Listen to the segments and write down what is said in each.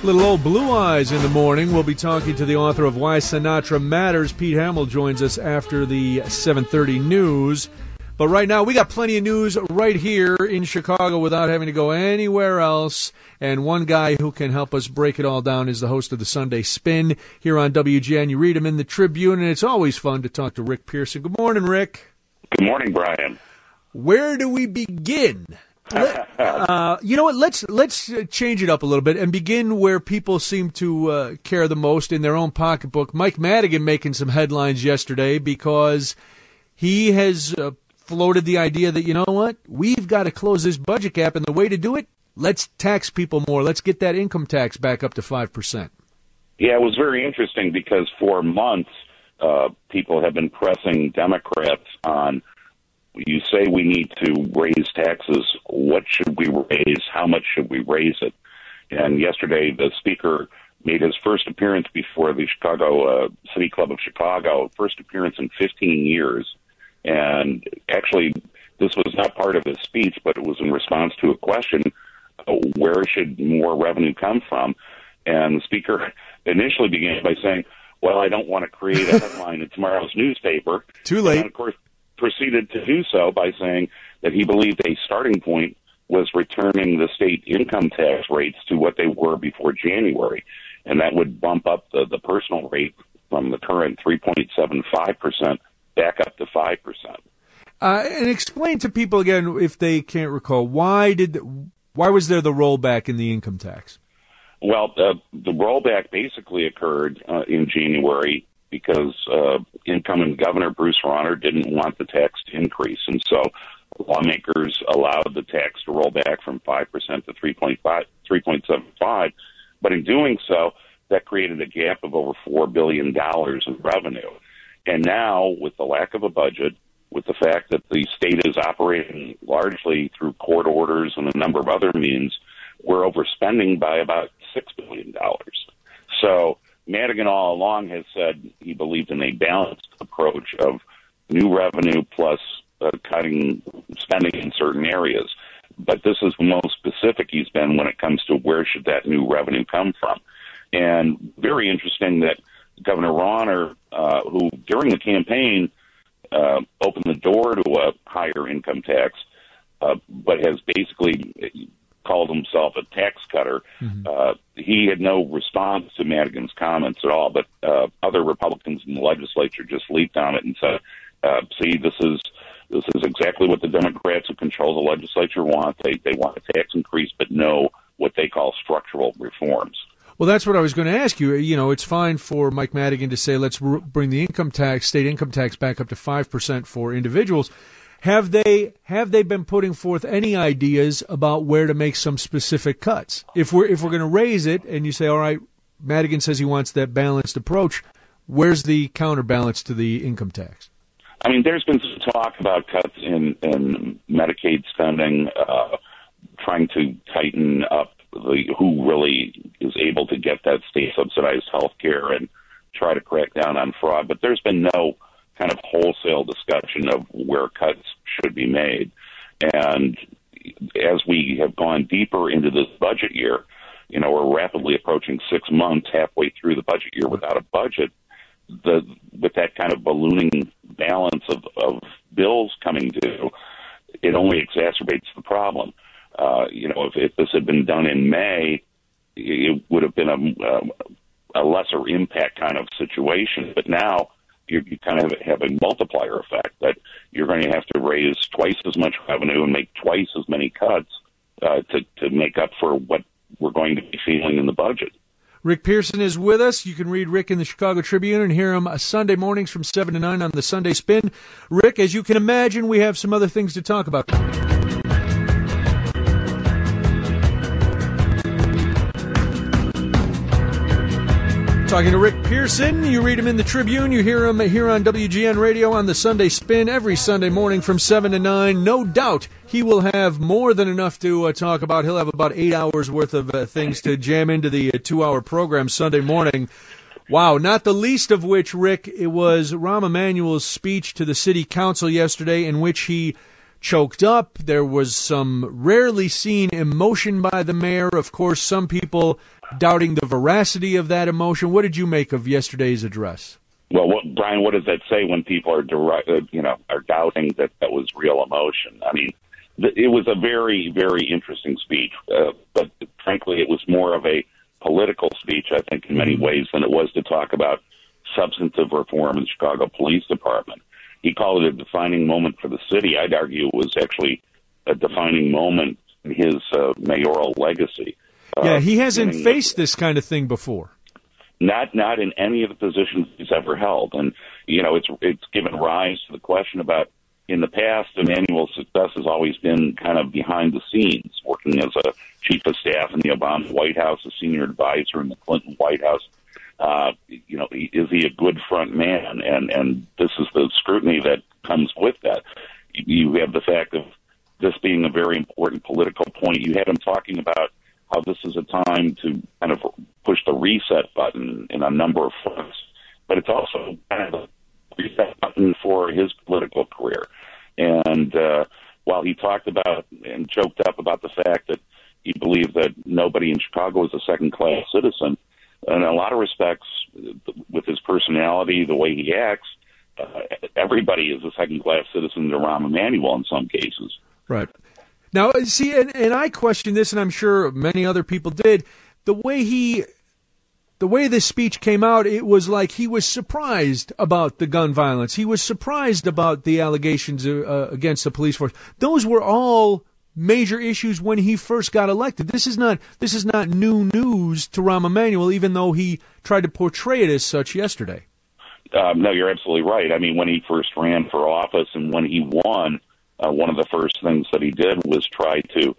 Little old Blue Eyes in the morning. We'll be talking to the author of Why Sinatra Matters. Pete Hamill joins us after the 7:30 news. But right now, we got plenty of news right here in Chicago without having to go anywhere else. And one guy who can help us break it all down is the host of the Sunday Spin here on WGN. You read him in the Tribune, and it's always fun to talk to Rick Pearson. Good morning, Rick. Good morning, Brian. Where do we begin? You know what? Let's change it up a little bit and begin where people seem to care the most in their own pocketbook. Mike Madigan making some headlines yesterday because he has floated the idea that, you know what, we've got to close this budget gap, and the way to do it, let's tax people more. Let's get that income tax back up to 5%. Yeah, it was very interesting because for months people have been pressing Democrats on, you say we need to raise taxes. What should we raise? How much should we raise it? And yesterday, the speaker made his first appearance before the Chicago City Club of Chicago, first appearance in 15 years. And actually, this was not part of his speech, but it was in response to a question, where should more revenue come from? And the speaker initially began by saying, well, I don't want to create a headline in tomorrow's newspaper. Too late. And of course, proceeded to do so by saying that he believed a starting point was returning the state income tax rates to what they were before January, and that would bump up the personal rate from the current 3.75% back up to 5%. And explain to people again, if they can't recall, why was there the rollback in the income tax? Well, the rollback basically occurred in January because incoming Governor Bruce Rauner didn't want the tax to increase. And so lawmakers allowed the tax to roll back from 5% to 3.75. But in doing so, that created a gap of over $4 billion in revenue. And now, with the lack of a budget, with the fact that the state is operating largely through court orders and a number of other means, we're overspending by about $6 billion. So Madigan all along has said he believed in a balanced approach of new revenue plus cutting spending in certain areas. But this is the most specific he's been when it comes to where should that new revenue come from. And very interesting that Governor Rauner, who during the campaign opened the door to a higher income tax, but has basically called himself a tax cutter. He had no response to Madigan's comments at all, but other Republicans in the legislature just leaped on it and said, see, this is exactly what the Democrats who control the legislature want. They want a tax increase, but no what they call structural reforms. Well, that's what I was going to ask you. You know, it's fine for Mike Madigan to say, let's bring the state income tax back up to 5% for individuals. Have they been putting forth any ideas about where to make some specific cuts? If we're going to raise it, and you say, all right, Madigan says he wants that balanced approach, where's the counterbalance to the income tax? I mean, there's been some talk about cuts in Medicaid spending, trying to tighten up who really is able to get that state-subsidized health care and try to crack down on fraud. But there's been no kind of wholesale discussion of where cuts should be made. And as we have gone deeper into this budget year, you know, we're rapidly approaching 6 months, halfway through the budget year without a budget. With that kind of ballooning balance of bills coming due, it only exacerbates the problem. You know, if this had been done in May, it would have been a lesser impact kind of situation. But now you kind of have a multiplier effect that you're going to have to raise twice as much revenue and make twice as many cuts to make up for what we're going to be feeling in the budget. Rick Pearson is with us. You can read Rick in the Chicago Tribune and hear him Sunday mornings from 7 to 9 on the Sunday Spin. Rick, as you can imagine, we have some other things to talk about. Talking to Rick Pearson. You read him in the Tribune. You hear him here on WGN Radio on the Sunday Spin every Sunday morning from 7 to 9. No doubt he will have more than enough to talk about. He'll have about 8 hours worth of things to jam into the 2-hour program Sunday morning. Wow, not the least of which, Rick, it was Rahm Emanuel's speech to the city council yesterday in which he choked up. There was some rarely seen emotion by the mayor. Of course, some people doubting the veracity of that emotion. What did you make of yesterday's address? Well, Brian, what does that say when people are are doubting that was real emotion? I mean, it was a very, very interesting speech, but frankly, it was more of a political speech, I think, in many ways, than it was to talk about substantive reform in the Chicago Police Department. He called it a defining moment for the city. I'd argue it was actually a defining moment in his mayoral legacy. Yeah, he hasn't faced this kind of thing before. Not in any of the positions he's ever held. And, it's given rise to the question about, in the past, Emanuel's success has always been kind of behind the scenes, working as a chief of staff in the Obama White House, a senior advisor in the Clinton White House. Is he a good front man? And this is the scrutiny that comes with that. You have the fact of this being a very important political point. You had him talking about how this is a time to kind of push the reset button in a number of fronts, but it's also kind of a reset button for his political career. And while he talked about and joked up about the fact that he believed that nobody in Chicago is a second-class citizen, in a lot of respects, with his personality, the way he acts, everybody is a second-class citizen to Rahm Emanuel in some cases. Right. Now, see, and I question this, and I'm sure many other people did. The way this speech came out, it was like he was surprised about the gun violence. He was surprised about the allegations against the police force. Those were all major issues when he first got elected. This is not new news to Rahm Emanuel, even though he tried to portray it as such yesterday. No, you're absolutely right. I mean, when he first ran for office and when he won, one of the first things that he did was try to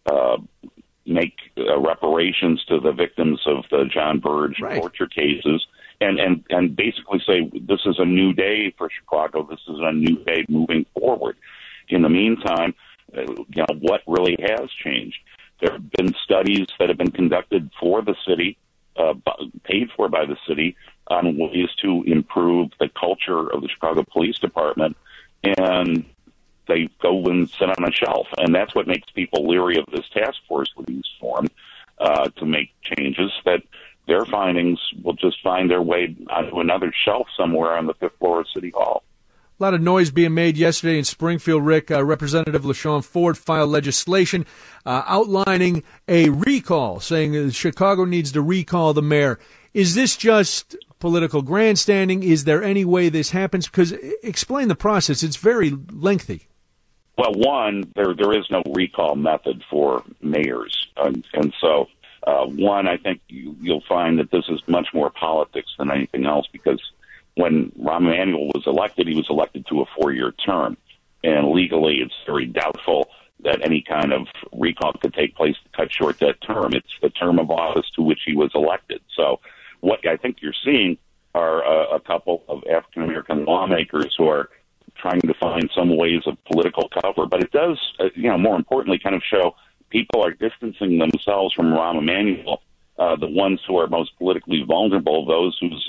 make reparations to the victims of the John Burge torture cases, and basically say this is a new day for Chicago. This is a new day moving forward. In the meantime, what really has changed? There have been studies that have been conducted for the city, paid for by the city, on ways to improve the culture of the Chicago Police Department, and they go and sit on a shelf. And that's what makes people leery of this task force that he's formed to make changes, that their findings will just find their way onto another shelf somewhere on the fifth floor of City Hall. A lot of noise being made yesterday in Springfield, Rick. Representative LaShawn Ford filed legislation outlining a recall, saying Chicago needs to recall the mayor. Is this just political grandstanding? Is there any way this happens? Because explain the process. It's very lengthy. Well, one, there is no recall method for mayors. And so, I think you'll find that this is much more politics than anything else, because when Rahm Emanuel was elected, he was elected to a 4-year term. And legally, it's very doubtful that any kind of recall could take place to cut short that term. It's the term of office to which he was elected. So what I think you're seeing are a couple of African-American lawmakers who are trying to find some ways of political cover. But it does, more importantly, kind of show people are distancing themselves from Rahm Emanuel. The ones who are most politically vulnerable, those whose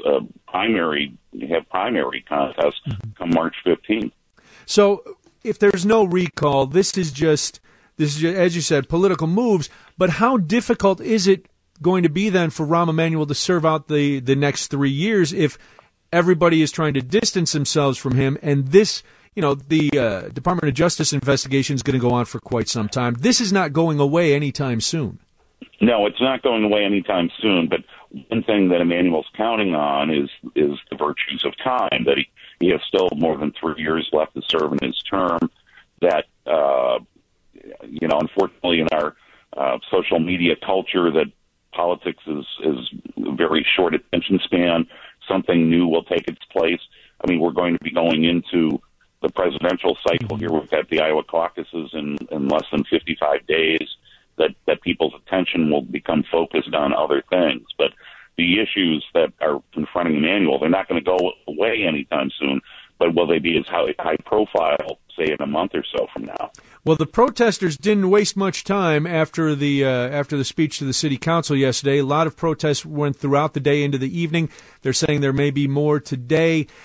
have primary contests come March 15th. So if there's no recall, this is just, as you said, political moves. But how difficult is it going to be then for Rahm Emanuel to serve out the next 3 years if everybody is trying to distance themselves from him? And this, the Department of Justice investigation is going to go on for quite some time. This is not going away anytime soon. No, it's not going away anytime soon. But one thing that Emanuel's counting on is the virtues of time, that he has still more than 3 years left to serve in his term, that, unfortunately in our social media culture, that politics is very short attention span. Something new will take its place. I mean, we're going to be going into the presidential cycle here. We've got the Iowa caucuses in less than 55 days. That people's attention will become focused on other things. But the issues that are confronting Emanuel, they're not going to go away anytime soon, but will they be as high profile, say, in a month or so from now? Well, the protesters didn't waste much time after the speech to the city council yesterday. A lot of protests went throughout the day into the evening. They're saying there may be more today.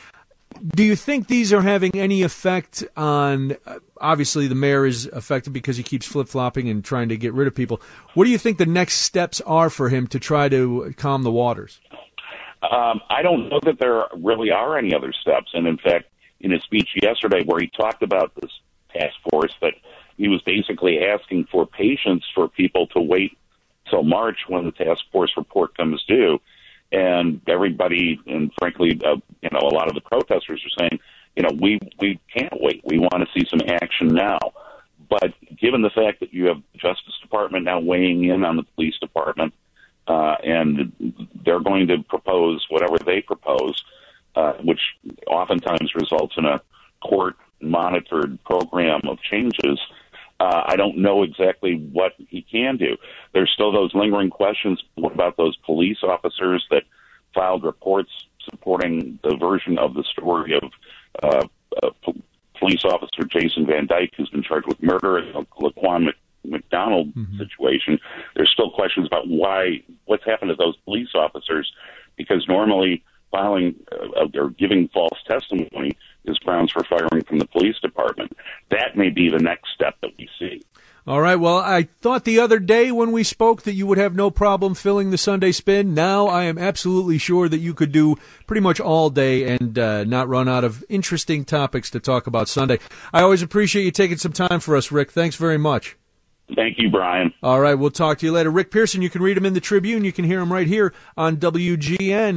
Do you think these are having any effect on, obviously the mayor is affected because he keeps flip-flopping and trying to get rid of people. What do you think the next steps are for him to try to calm the waters? I don't know that there really are any other steps. And in fact, in his speech yesterday where he talked about this task force, that he was basically asking for patience for people to wait till March when the task force report comes due. And everybody, and frankly, a lot of the protesters are saying, we can't wait. We want to see some action now. But given the fact that you have the Justice Department now weighing in on the police department, and they're going to propose whatever they propose, which oftentimes results in a court-monitored program of changes, I don't know exactly what he can do. There's still those lingering questions. What about those police officers that filed reports supporting the version of the story of police officer Jason Van Dyke, who's been charged with murder in the Laquan McDonald situation? There's still questions about what's happened to those police officers, because normally filing or giving false testimony is grounds for firing from the police department. That may be the next step that we see. All right. Well, I thought the other day when we spoke that you would have no problem filling the Sunday Spin. Now I am absolutely sure that you could do pretty much all day and not run out of interesting topics to talk about Sunday. I always appreciate you taking some time for us, Rick. Thanks very much. Thank you, Brian. All right. We'll talk to you later. Rick Pearson, you can read him in the Tribune. You can hear him right here on WGN.